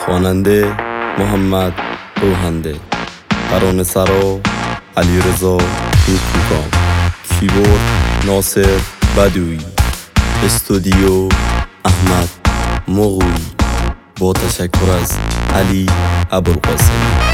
خواننده محمد روحنده، ترانه سرا علیرضا نیکوکان، کیبورد ناصر بدوی، استودیو احمد مغوی. با تشکر از علی ابوالقاسمی.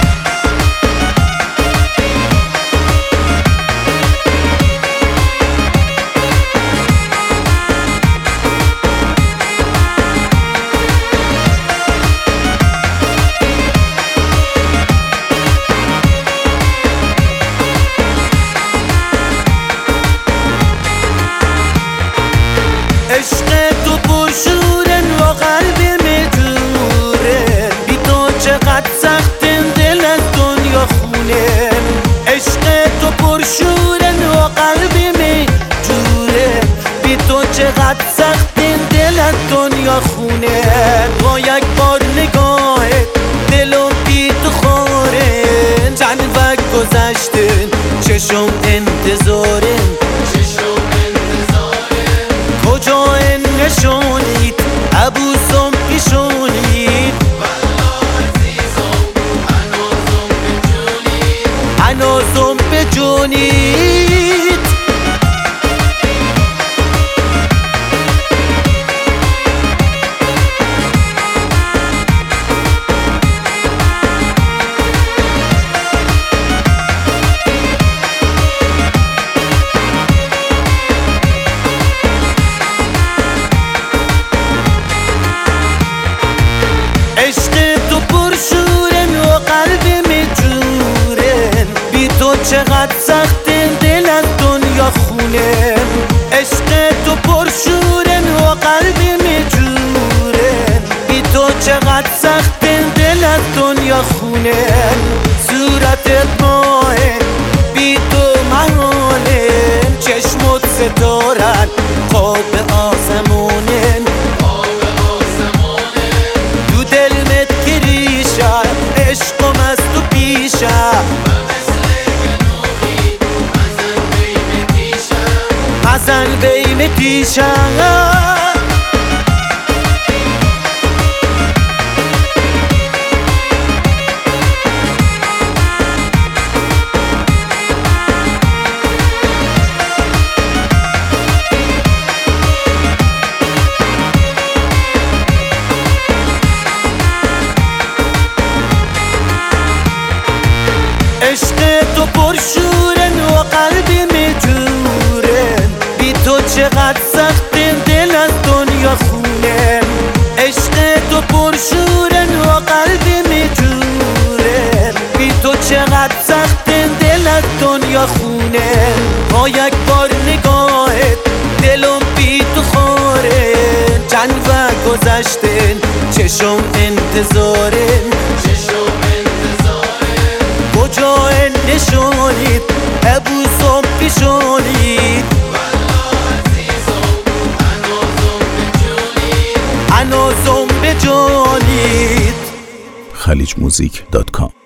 عشق تو پرشورن و قلبی مجوره، بی تو چقدر سختن دل از دنیا خونه. عشق تو پرشورن و قلبی مجوره، بی تو چقدر سختن دل از دنیا خونه. با یک بار نگاهت دلم بی تو خوره، چند وقت گذشتن چشم انتظارن، کجا نشونید عبوسم پیشونید، هنوزم به جونید. عشق تو پرشورن و قلبی مجورن، بی تو چقدر سختن دل از دنیا خونه. عشق تو پرشورن و قلبی مجورن، بی تو چقدر سختن دل از دنیا خونه. صورتت ماه بی تو محاله، چشمت ستارن قاب آسمونن، عشقم از تو پیشم حسن بیم تیشم. عشق تو پرشورن و قلبی مجورن، بی تو چقدر سختن دل از دنیا خونه. عشق تو پرشورن و قلبی مجورن، بی تو چقدر سختن دل از دنیا خونه. با یک بار نگاهت دلم بی تو خوره، چند وقت گذشتن چشم انتظارن، کجا نشونید عبوسم پیشونید، هنوزم به جونید. خلیجmusic.com